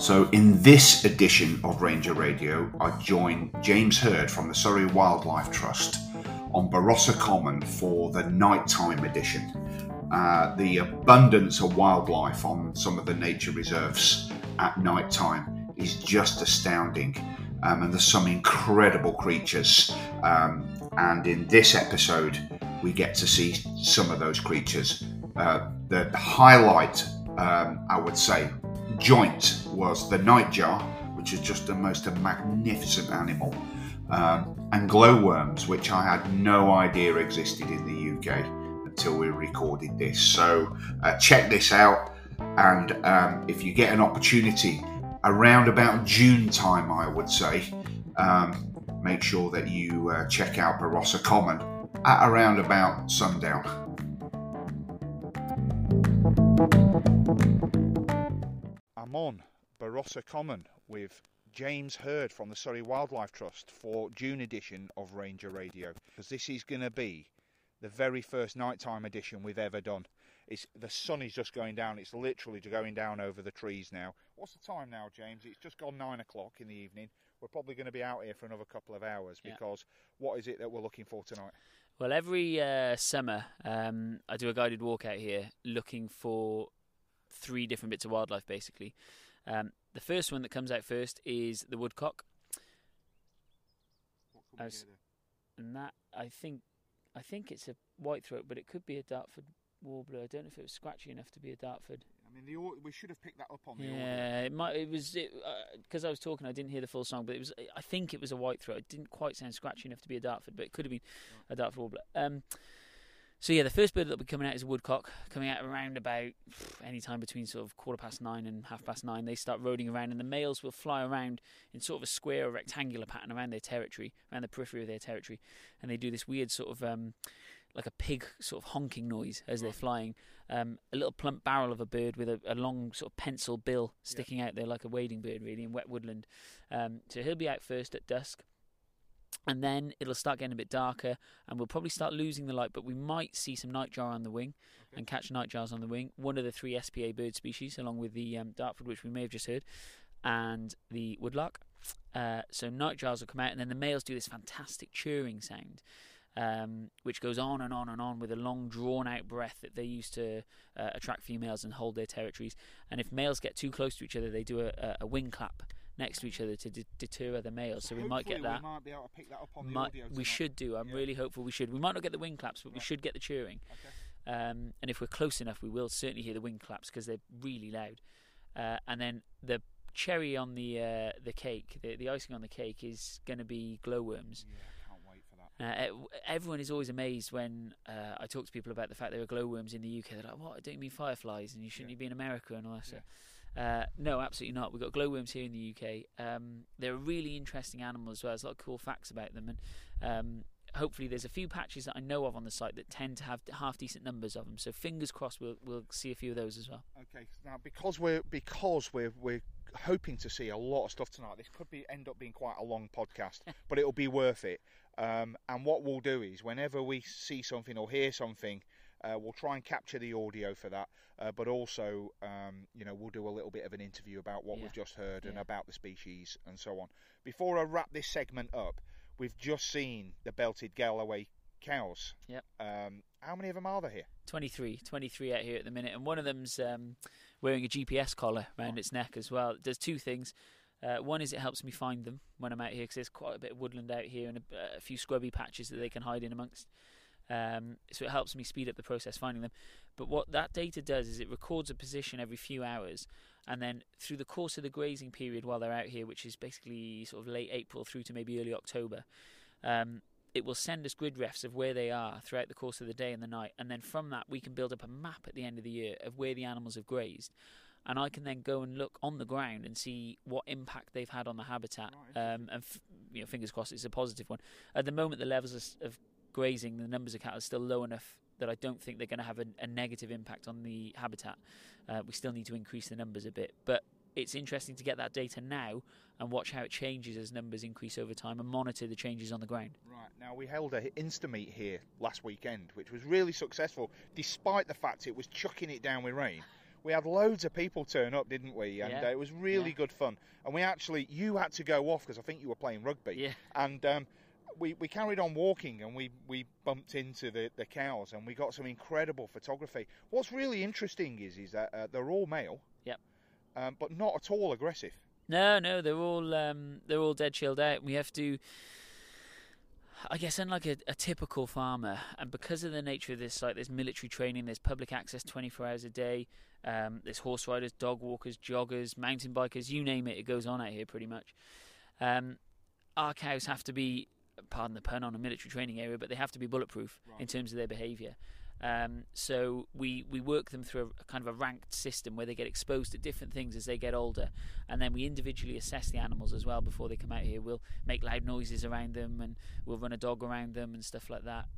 So in this edition of Ranger Radio, I join James Hurd from the Surrey Wildlife Trust on Barossa Common for the nighttime edition. The abundance of wildlife on some of the nature reserves at nighttime is just astounding, and there's some incredible creatures, and in this episode we get to see some of those creatures. The highlight, I would say, joint was the nightjar, which is just the most magnificent animal, and glowworms, which I had no idea existed in the UK until we recorded this. So check this out, and if you get an opportunity around about June time, I would say, make sure that you check out Barossa Common at around about sundown. I'm on Barossa Common with James Hurd from the Surrey Wildlife Trust for June edition of Ranger Radio, because this is going to be the very first nighttime edition we've ever done. The sun is just going down. It's literally going down over the trees now. What's the time now, James? It's just gone 9 o'clock in the evening. We're probably going to be out here for another couple of hours, because what is it that we're looking for tonight? Well, every summer I do a guided walk out here looking for 3 different bits of wildlife, basically. The first one that comes out first is the woodcock. What can we hear there? And that, I think it's a whitethroat, but it could be a Dartford warbler. I don't know if it was scratchy enough to be a Dartford. I mean, we should have picked that up on the audio. Yeah, it was because I was talking. I didn't hear the full song, but I think it was a whitethroat. It didn't quite sound scratchy enough to be a Dartford, but it could have been a Dartford warbler. So yeah, the first bird that'll be coming out is a woodcock, coming out around about any time between sort of 9:15 and 9:30. They start roading around, and the males will fly around in sort of a square or rectangular pattern around their territory, around the periphery of their territory, and they do this weird sort of like a pig sort of honking noise as they're flying. A little plump barrel of a bird with a long sort of pencil bill sticking out there like a wading bird, really, in wet woodland. So he'll be out first at dusk. And then it'll start getting a bit darker, and we'll probably start losing the light, but we might see some nightjar on the wing and catch nightjars on the wing. One of the 3 SPA bird species, along with the Dartford, which we may have just heard, and the woodlark. So nightjars will come out, and then the males do this fantastic churring sound, which goes on and on and on with a long drawn-out breath that they use to attract females and hold their territories. And if males get too close to each other, they do a wing clap next to each other to deter other males. So we might get that. We might be able to pick that up on the audio tonight. We should do. I'm really hopeful we should. We might not get the wing claps, but we should get the cheering. Okay. And if we're close enough, we will certainly hear the wing claps, because they're really loud. And then the cherry on the cake, the icing on the cake, is going to be glowworms. Yeah, can't wait for that. Everyone is always amazed when I talk to people about the fact there are glowworms in the UK. They're like, "What? Don't you mean fireflies? And you shouldn't be in America and all that stuff." No, absolutely not. We've got glowworms here in the UK. They're a really interesting animal as well. There's a lot of cool facts about them, and hopefully there's a few patches that I know of on the site that tend to have half decent numbers of them. So fingers crossed we'll see a few of those as well. Okay, now because we're hoping to see a lot of stuff tonight, this could end up being quite a long podcast, but it'll be worth it. And what we'll do is, whenever we see something or hear something, we'll try and capture the audio for that, but also, we'll do a little bit of an interview about what we've just heard and about the species and so on. Before I wrap this segment up, we've just seen the belted Galloway cows. Yep. How many of them are there here? 23 out here at the minute, and one of them's wearing a GPS collar around its neck as well. It does 2 things. One is it helps me find them when I'm out here, because there's quite a bit of woodland out here and a few scrubby patches that they can hide in amongst. So it helps me speed up the process finding them. But what that data does is it records a position every few hours, and then through the course of the grazing period while they're out here, which is basically sort of late April through to maybe early October, it will send us grid refs of where they are throughout the course of the day and the night, and then from that we can build up a map at the end of the year of where the animals have grazed, and I can then go and look on the ground and see what impact they've had on the habitat. And fingers crossed it's a positive one. At the moment, the levels of grazing, the numbers of cattle are still low enough that I don't think they're going to have a negative impact on the habitat. We still need to increase the numbers a bit, but it's interesting to get that data now and watch how it changes as numbers increase over time and monitor the changes on the ground. Right, now we held a Insta-meet here last weekend, which was really successful, despite the fact it was chucking it down with rain. we had loads of people turn up, didn't we? And it was really good fun. And you had to go off because I think you were playing rugby. Yeah. And we carried on walking, and we bumped into the cows, and we got some incredible photography. What's really interesting is that they're all male. Yep. But not at all aggressive. No, they're all dead chilled out. We have to, I guess, unlike a typical farmer, and because of the nature of this, like there's military training, there's public access 24 hours a day, there's horse riders, dog walkers, joggers, mountain bikers, you name it, it goes on out here pretty much. Our cows have to be, pardon the pun on a military training area, but they have to be bulletproof in terms of their behaviour. So we work them through a kind of a ranked system where they get exposed to different things as they get older, and then we individually assess the animals as well before they come out here. We'll make loud noises around them, and we'll run a dog around them and stuff like that,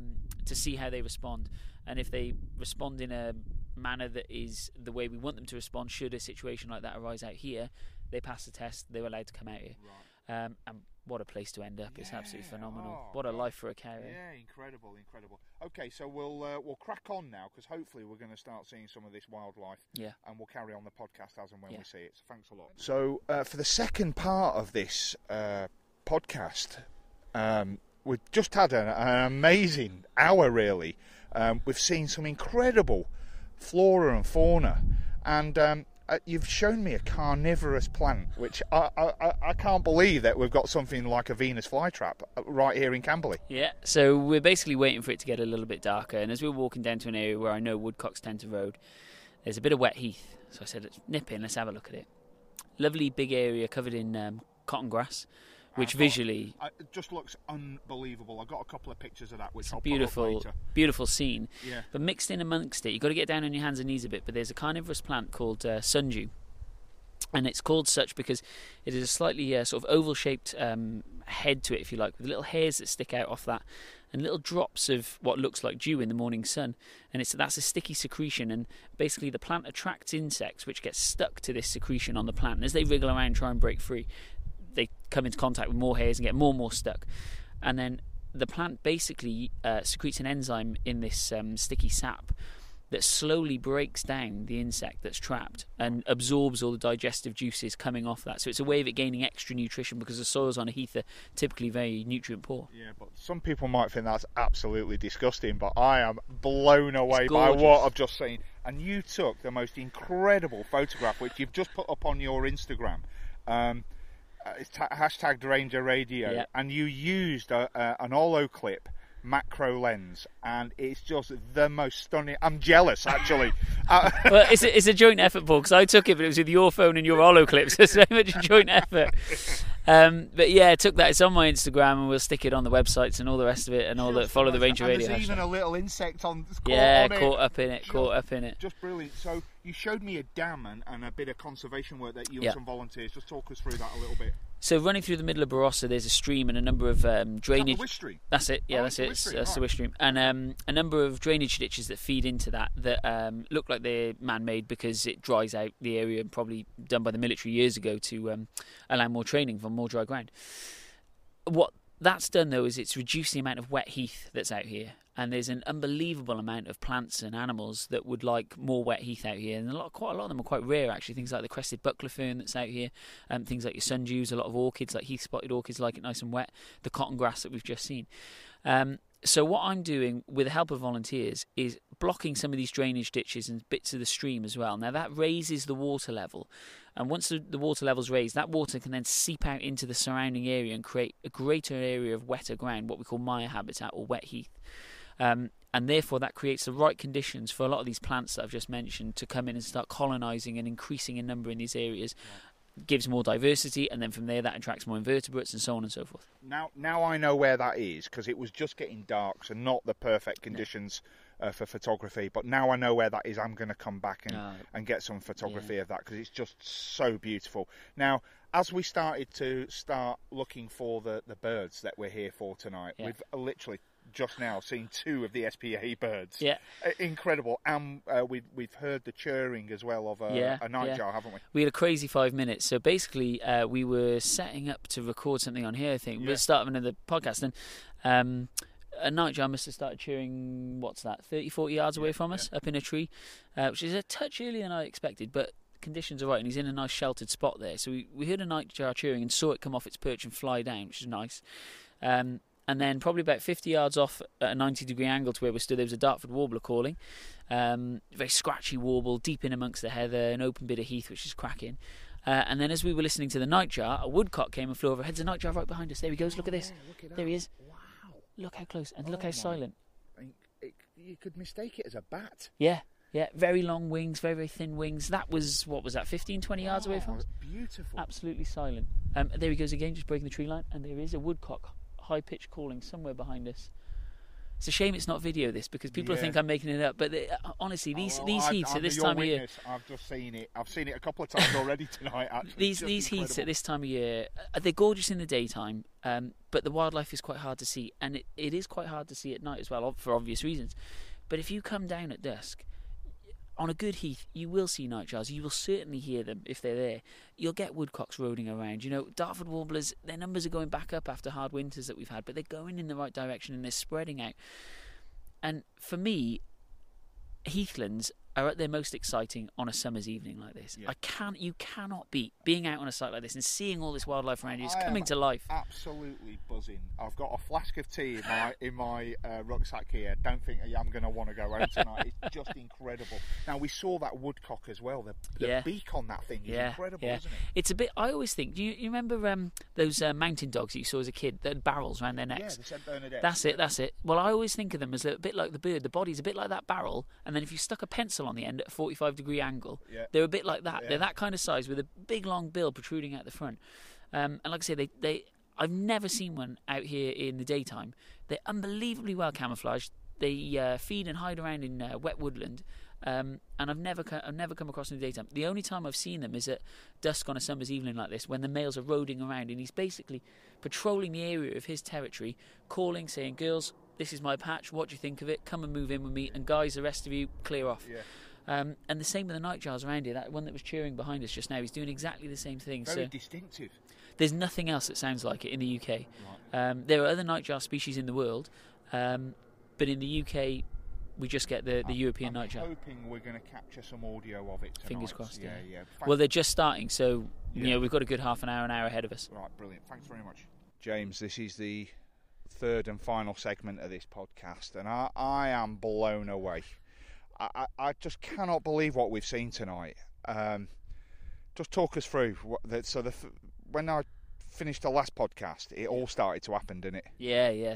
to see how they respond. And if they respond in a manner that is the way we want them to respond, should a situation like that arise out here, they pass the test, they're allowed to come out here. And what a place to end up. It's absolutely phenomenal. What a life for a cow. Yeah, incredible. Okay, so we'll crack on now, because hopefully we're going to start seeing some of this wildlife. Yeah. And we'll carry on the podcast as and when we see it. So thanks a lot. So for the second part of this podcast, we've just had an amazing hour, really. We've seen some incredible flora and fauna, and you've shown me a carnivorous plant, which I can't believe that we've got something like a Venus flytrap right here in Camberley. Yeah, so we're basically waiting for it to get a little bit darker, and as we're walking down to an area where I know woodcocks tend to road, there's a bit of wet heath, so I said, let's nip in, let's have a look at it. Lovely big area covered in cotton grass, which visually it just looks unbelievable. I've got a couple of pictures of that, which it's I'll beautiful, put up later. Beautiful scene. Yeah. But mixed in amongst it, you've got to get down on your hands and knees a bit. But there's a carnivorous plant called sundew, and it's called such because it is a slightly sort of oval-shaped head to it, if you like, with little hairs that stick out off that, and little drops of what looks like dew in the morning sun. And that's a sticky secretion, and basically the plant attracts insects which get stuck to this secretion on the plant. And as they wriggle around and try and break free, they come into contact with more hairs and get more and more stuck. And then the plant basically secretes an enzyme in this sticky sap that slowly breaks down the insect that's trapped and absorbs all the digestive juices coming off that. So it's a way of it gaining extra nutrition, because the soils on a heath are typically very nutrient poor. Yeah, but some people might think that's absolutely disgusting, but I am blown away by gorgeous. what I've just seen. And you took the most incredible photograph, which you've just put up on your Instagram. It's hashtag Ranger Radio, and you used an Holoclip macro lens, and it's just the most stunning. I'm jealous, actually. Well, it's a joint effort, Paul, because I took it, but it was with your phone and your Holoclip, so it's very much a joint effort. But yeah, I took that. It's on my Instagram, and we'll stick it on the websites and all the rest of it, and all that. Follow the Ranger Radio. There's even a little insect caught up in it. Just brilliant. So you showed me a dam and a bit of conservation work that you and some volunteers. Just talk us through that a little bit. So running through the middle of Barossa, there's a stream and a number of drainage. Is that the Wish Stream? That's it. Yeah, that's it. That's the Wish Stream, and a number of drainage ditches that feed into that look like they're man-made because it dries out the area, and probably done by the military years ago to allow more training for more dry ground. What that's done though is it's reduced the amount of wet heath that's out here, and there's an unbelievable amount of plants and animals that would like more wet heath out here, and quite a lot of them are quite rare actually. Things like the crested buckler fern that's out here, things like your sundews, a lot of orchids like heath spotted orchids like it nice and wet, the cotton grass that we've just seen. So what I'm doing with the help of volunteers is blocking some of these drainage ditches and bits of the stream as well. Now that raises the water level, and once the water level's raised, that water can then seep out into the surrounding area and create a greater area of wetter ground, what we call mire habitat or wet heath. And therefore that creates the right conditions for a lot of these plants that I've just mentioned to come in and start colonising and increasing in number in these areas. Gives more diversity, and then from there that attracts more invertebrates and so on and so forth. Now I know where that is, because it was just getting dark, so not the perfect conditions for photography, but now I know where that is. I'm going to come back and get some photography of that, because it's just so beautiful. Now, as we start looking for the birds that we're here for tonight, we've literally just now seen two of the SPA birds. Yeah. Incredible. And we've heard the chirring as well of a nightjar, haven't we? We had a crazy 5 minutes. So basically, we were setting up to record something on here, I think. We're at the start of another podcast. And a nightjar must have started cheering, what's that, 30, 40 yards away from us, up in a tree, which is a touch earlier than I expected, but conditions are right, and he's in a nice sheltered spot there. So we heard a nightjar cheering and saw it come off its perch and fly down, which is nice. And then probably about 50 yards off at a 90-degree angle to where we stood, there was a Dartford warbler calling. Very scratchy warble, deep in amongst the heather, an open bit of heath, which is cracking. And then as we were listening to the nightjar, a woodcock came and flew overhead. There's a nightjar right behind us. There he goes. Look at this. There he is. Wow. Look how close. And look how silent. You could mistake it as a bat. Yeah. Very long wings, very, very thin wings. That was, what was that, 15, 20 yards away from us? Beautiful. Absolutely silent. There he goes again, just breaking the tree line. And there is a woodcock, high-pitched calling somewhere behind us. It's a shame it's not video, this, because people think I'm making it up. But honestly, these heats at this time of year... I've just seen it. I've seen it a couple of times already tonight, actually. These heats at this time of year, they're gorgeous in the daytime, but the wildlife is quite hard to see. And it is quite hard to see at night as well, for obvious reasons. But if you come down at dusk, on a good heath, you will see nightjars. You will certainly hear them if they're there. You'll get woodcocks roading around. You know, Dartford warblers, their numbers are going back up after hard winters that we've had, but they're going in the right direction and they're spreading out. And for me, heathlands are at their most exciting on a summer's evening like this. Yeah. You cannot beat being out on a site like this and seeing all this wildlife around you. It's coming to life. Absolutely buzzing. I've got a flask of tea in my rucksack here. Don't think I'm going to want to go home tonight. It's just incredible. Now, we saw that woodcock as well. The beak on that thing is incredible, isn't it? It's a bit. I always think. Do you remember those mountain dogs that you saw as a kid? That had barrels around their necks. Yeah, the St Bernadette. That's it. Well, I always think of them as a bit like the bird. The body's a bit like that barrel, and then if you stuck a pencil on the end at a 45-degree angle, they're a bit like that. Yeah. They're that kind of size with a big long bill protruding out the front. And like I say, I've never seen one out here in the daytime. They're unbelievably well camouflaged. They feed and hide around in wet woodland. And I've never come across them in the daytime. The only time I've seen them is at dusk on a summer's evening like this, when the males are roading around and he's basically patrolling the area of his territory, calling, saying, "Girls, this is my patch. What do you think of it? Come and move in with me. And guys, the rest of you, clear off." Yeah. And the same with the nightjars around here. That one that was cheering behind us just now, he's doing exactly the same thing. Very distinctive. There's nothing else that sounds like it in the UK. Right. There are other nightjar species in the world, but in the UK, we just get the European nightjar. I'm hoping we're going to capture some audio of it tonight. Fingers crossed. Yeah. Well, they're just starting, so we've got a good half an hour ahead of us. Right, brilliant. Thanks very much, James. This is the third and final segment of this podcast, and I am blown away. I just cannot believe what we've seen tonight. Just talk us through. When I finished the last podcast, it all started to happen, didn't it? Yeah.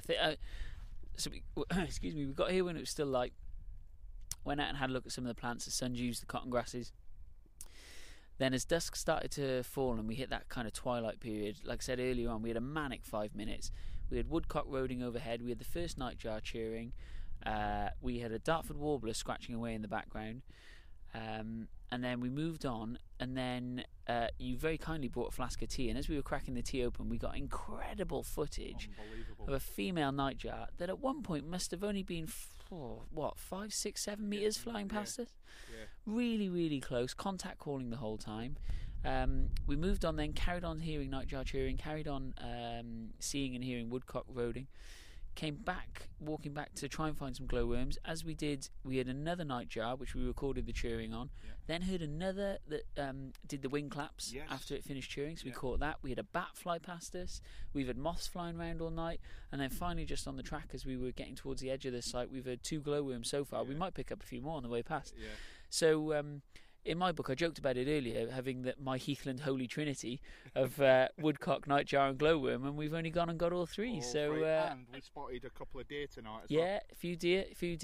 Excuse me. We got here when it was still light. Went out and had a look at some of the plants, the sundews, the cotton grasses. Then as dusk started to fall and we hit that kind of twilight period, like I said earlier on, we had a manic 5 minutes. We had woodcock roading overhead. We had the first nightjar cheering. We had a Dartford warbler scratching away in the background, and then we moved on, and then you very kindly brought a flask of tea, and as we were cracking the tea open, we got incredible footage of a female nightjar that at one point must have only been 5, 6, 7 meters flying past us. Really, really close, contact calling the whole time. We moved on then, carried on hearing nightjar cheering, carried on seeing and hearing woodcock roading. Came back, walking back to try and find some glowworms. As we did, we had another nightjar which we recorded the cheering on. Then heard another that did the wing claps after it finished cheering, so we caught that. We had a bat fly past us. We've had moths flying around all night, and then finally just on the track as we were getting towards the edge of the site, we've had 2 glowworms so far. We might pick up a few more on the way past. So in my book, I joked about it earlier, having my Heathland Holy Trinity of woodcock, nightjar and glowworm, and we've only gone and got all 3. And we spotted a couple of deer tonight as well. Yeah, a few deer.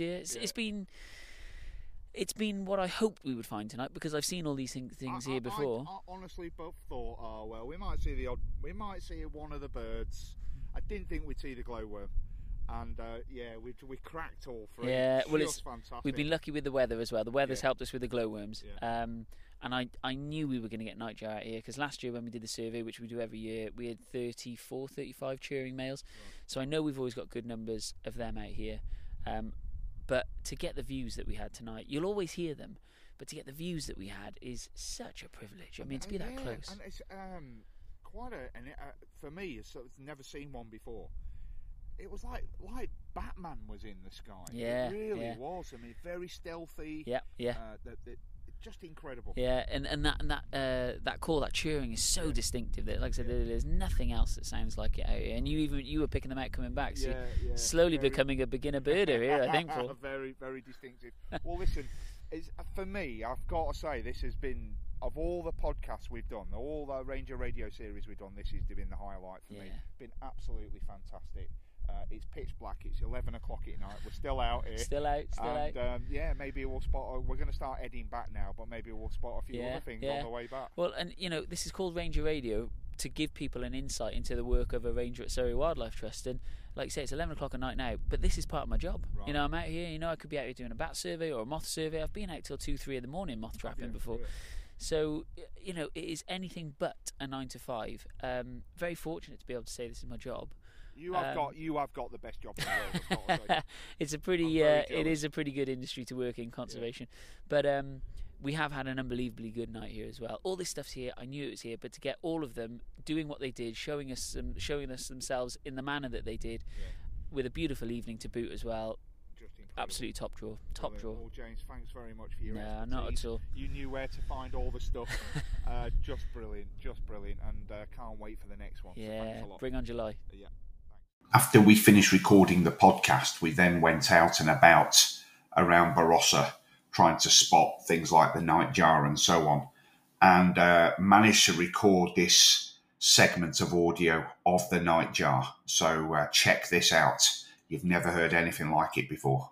It's been what I hoped we would find tonight, because I've seen all these things here before. I honestly both thought, we might see one of the birds. I didn't think we'd see the glowworm. And we cracked all 3. Yeah, well, it's fantastic. We've been lucky with the weather as well. The weather's helped us with the glowworms. And I knew we were going to get nightjar out here, because last year when we did the survey, which we do every year, we had 34, 35 cheering males. Right. So I know we've always got good numbers of them out here. But to get the views that we had tonight, you'll always hear them, but to get the views that we had is such a privilege. I mean, to be that close. And it's quite for me, it's never seen one before. it was like Batman was in the sky. Yeah, it really yeah. was. I mean, very stealthy. Yeah, yeah. Just incredible. Yeah, and that call, that cheering, is so distinctive that, like I said, there's nothing else that sounds like it out here. And you were picking them out coming back, so you're slowly becoming a beginner birder here, I think. Paul. Very, very distinctive. Well, listen, for me, I've got to say, this has been, of all the podcasts we've done, all the Ranger Radio series we've done, this has been the highlight for me. Been absolutely fantastic. It's pitch black. It's 11 o'clock at night. We're still out here. Still out. Maybe we'll spot. We're going to start heading back now, but maybe we'll spot a few other things on the way back. Well, and this is called Ranger Radio to give people an insight into the work of a ranger at Surrey Wildlife Trust. And like you say, it's 11 o'clock at night now, but this is part of my job. Right. I'm out here. I could be out here doing a bat survey or a moth survey. I've been out till 2-3 in the morning moth trapping before. Yeah. So, it is anything but a 9 to 5. Very fortunate to be able to say this is my job. You have got the best job in the world. It's a pretty it is a pretty good industry to work in, conservation. But we have had an unbelievably good night here as well. All this stuff's here. I knew it was here, but to get all of them doing what they did, showing us themselves in the manner that they did, with a beautiful evening to boot as well. Absolutely top draw. Well, James, thanks very much for your expertise. Not at all. You knew where to find all the stuff. Just brilliant, and can't wait for the next one. Yeah, so thanks a lot. Bring on July. Yeah. After we finished recording the podcast, we then went out and about around Barossa trying to spot things like the nightjar and so on, and managed to record this segment of audio of the nightjar. So check this out. You've never heard anything like it before.